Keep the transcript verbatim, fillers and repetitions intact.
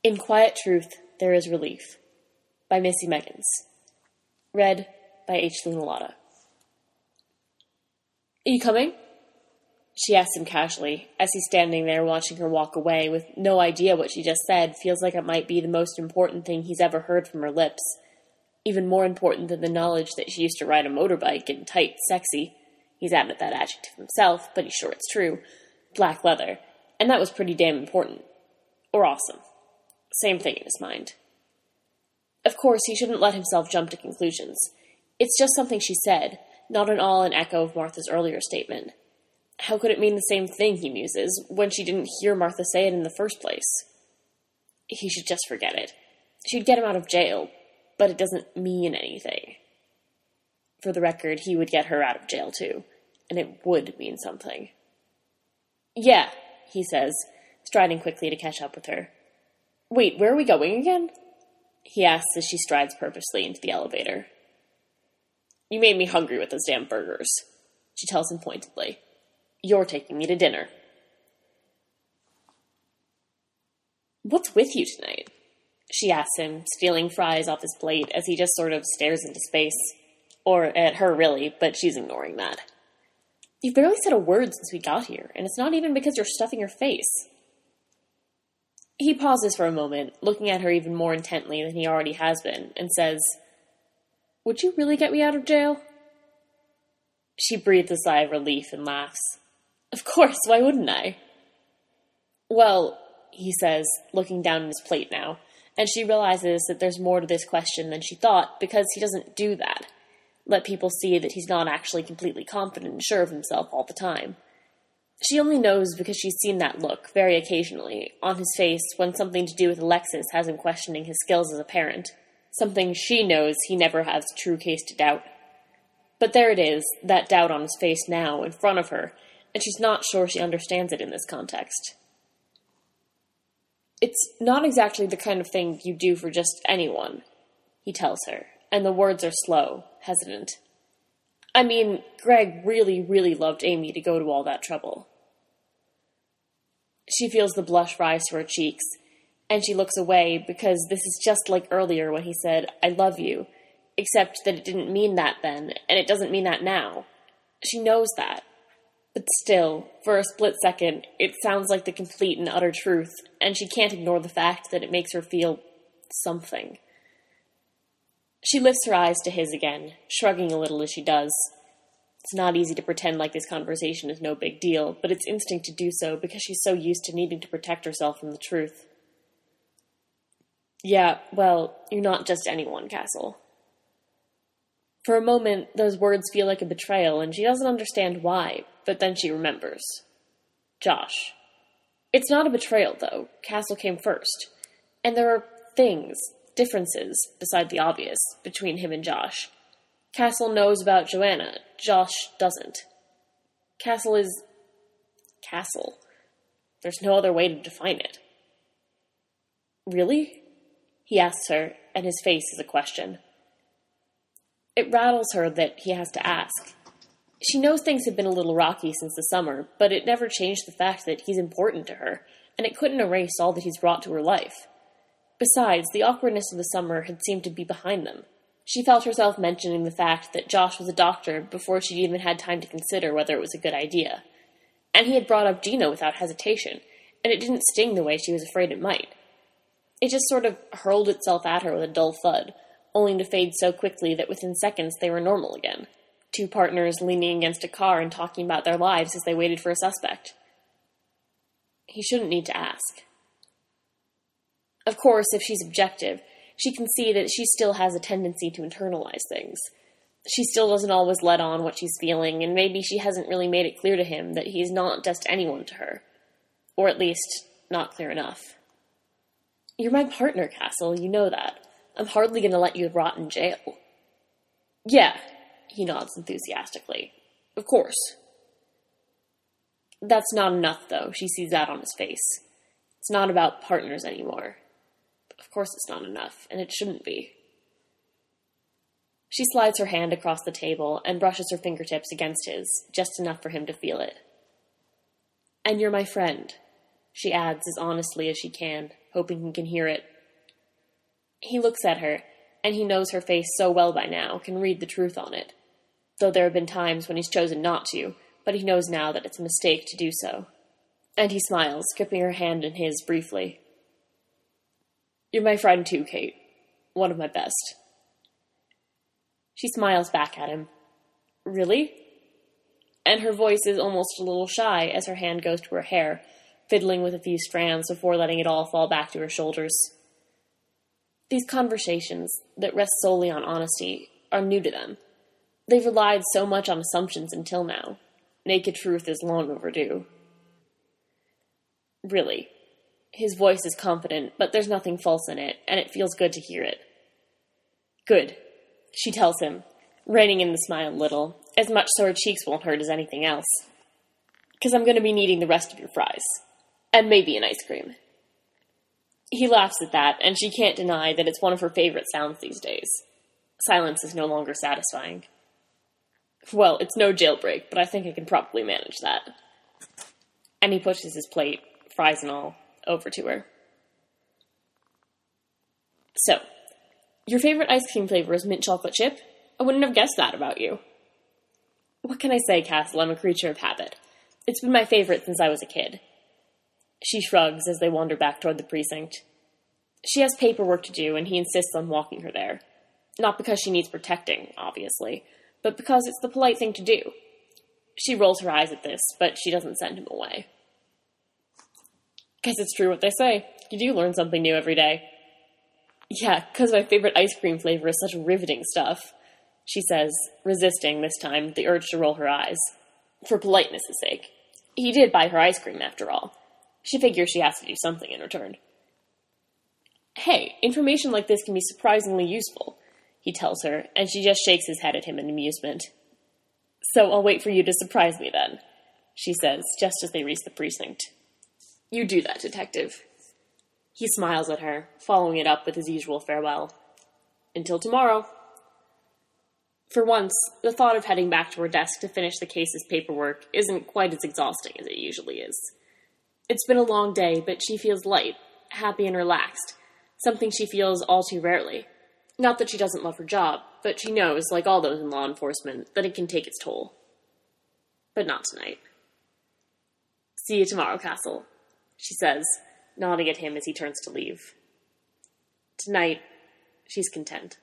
In Quiet Truth, There Is Relief, by Missy Meggins. Read by H. Lunalotta. Are you coming? She asks him casually, as he's standing there watching her walk away with no idea what she just said. Feels like it might be the most important thing he's ever heard from her lips. Even more important than the knowledge that she used to ride a motorbike in tight, sexy, he's added that adjective himself, but he's sure it's true, black leather, and that was pretty damn important. Or awesome. Same thing in his mind. Of course, he shouldn't let himself jump to conclusions. It's just something she said, not at all an echo of Martha's earlier statement. How could it mean the same thing, he muses, when she didn't hear Martha say it in the first place? He should just forget it. She'd get him out of jail, but it doesn't mean anything. For the record, he would get her out of jail too, and it would mean something. Yeah, he says, striding quickly to catch up with her. Wait, where are we going again? He asks as she strides purposely into the elevator. You made me hungry with those damn burgers, she tells him pointedly. You're taking me to dinner. What's with you tonight? She asks him, stealing fries off his plate as he just sort of stares into space. Or at her, really, but she's ignoring that. You've barely said a word since we got here, and it's not even because you're stuffing your face. He pauses for a moment, looking at her even more intently than he already has been, and says, Would you really get me out of jail? She breathes a sigh of relief and laughs. Of course, why wouldn't I? Well, he says, looking down at his plate now, and she realizes that there's more to this question than she thought, because he doesn't do that. Let people see that he's not actually completely confident and sure of himself all the time. She only knows because she's seen that look, very occasionally, on his face when something to do with Alexis has him questioning his skills as a parent, something she knows he never has true case to doubt. But there it is, that doubt on his face now, in front of her, and she's not sure she understands it in this context. It's not exactly the kind of thing you do for just anyone, he tells her, and the words are slow, hesitant. I mean, Greg really, really loved Amy to go to all that trouble. She feels the blush rise to her cheeks, and she looks away because this is just like earlier when he said, I love you, except that it didn't mean that then, and it doesn't mean that now. She knows that. But still, for a split second, it sounds like the complete and utter truth, and she can't ignore the fact that it makes her feel something. She lifts her eyes to his again, shrugging a little as she does. It's not easy to pretend like this conversation is no big deal, but it's instinct to do so because she's so used to needing to protect herself from the truth. Yeah, well, you're not just anyone, Castle. For a moment, those words feel like a betrayal, and she doesn't understand why, but then she remembers. Josh. It's not a betrayal, though. Castle came first. And there are things, differences, beside the obvious, between him and Josh. Castle knows about Joanna. Josh doesn't. Castle is... Castle. There's no other way to define it. Really? He asks her, and his face is a question. It rattles her that he has to ask. She knows things have been a little rocky since the summer, but it never changed the fact that he's important to her, and it couldn't erase all that he's brought to her life. Besides, the awkwardness of the summer had seemed to be behind them. She felt herself mentioning the fact that Josh was a doctor before she'd even had time to consider whether it was a good idea. And he had brought up Gina without hesitation, and it didn't sting the way she was afraid it might. It just sort of hurled itself at her with a dull thud, only to fade so quickly that within seconds they were normal again. Two partners leaning against a car and talking about their lives as they waited for a suspect. He shouldn't need to ask. Of course, if she's objective, she can see that she still has a tendency to internalize things. She still doesn't always let on what she's feeling, and maybe she hasn't really made it clear to him that he's not just anyone to her. Or at least, not clear enough. You're my partner, Castle, you know that. I'm hardly going to let you rot in jail. Yeah, he nods enthusiastically. Of course. That's not enough, though. She sees that on his face. It's not about partners anymore. Of course it's not enough, and it shouldn't be. She slides her hand across the table and brushes her fingertips against his, just enough for him to feel it. And you're my friend, she adds as honestly as she can. hoping he can hear it. He looks at her, and he knows her face so well by now, can read the truth on it. Though there have been times when he's chosen not to, but he knows now that it's a mistake to do so. And he smiles, gripping her hand in his briefly. You're my friend too, Kate. One of my best. She smiles back at him. Really? And her voice is almost a little shy as her hand goes to her hair, fiddling with a few strands before letting it all fall back to her shoulders. These conversations, that rest solely on honesty, are new to them. They've relied so much on assumptions until now. Naked truth is long overdue. Really. His voice is confident, but there's nothing false in it, and it feels good to hear it. Good, she tells him, reining in the smile a little, as much so her cheeks won't hurt as anything else. Because I'm going to be needing the rest of your fries. And maybe an ice cream. He laughs at that, and she can't deny that it's one of her favorite sounds these days. Silence is no longer satisfying. Well, it's no jailbreak, but I think I can probably manage that. And he pushes his plate, fries and all, over to her. So, your favorite ice cream flavor is mint chocolate chip? I wouldn't have guessed that about you. What can I say, Castle? I'm a creature of habit. It's been my favorite since I was a kid. She shrugs as they wander back toward the precinct. She has paperwork to do, and he insists on walking her there. Not because she needs protecting, obviously, but because it's the polite thing to do. She rolls her eyes at this, but she doesn't send him away. Guess it's true what they say. You do learn something new every day. Yeah, because my favorite ice cream flavor is such riveting stuff, she says, resisting, this time, the urge to roll her eyes. For politeness' sake. He did buy her ice cream, after all. She figures she has to do something in return. Hey, information like this can be surprisingly useful, he tells her, and she just shakes his head at him in amusement. So I'll wait for you to surprise me then, she says, just as they reach the precinct. You do that, detective. He smiles at her, following it up with his usual farewell. Until tomorrow. For once, the thought of heading back to her desk to finish the case's paperwork isn't quite as exhausting as it usually is. It's been a long day, but she feels light, happy and relaxed, something she feels all too rarely. Not that she doesn't love her job, but she knows, like all those in law enforcement, that it can take its toll. But not tonight. See you tomorrow, Castle, she says, nodding at him as he turns to leave. Tonight, she's content.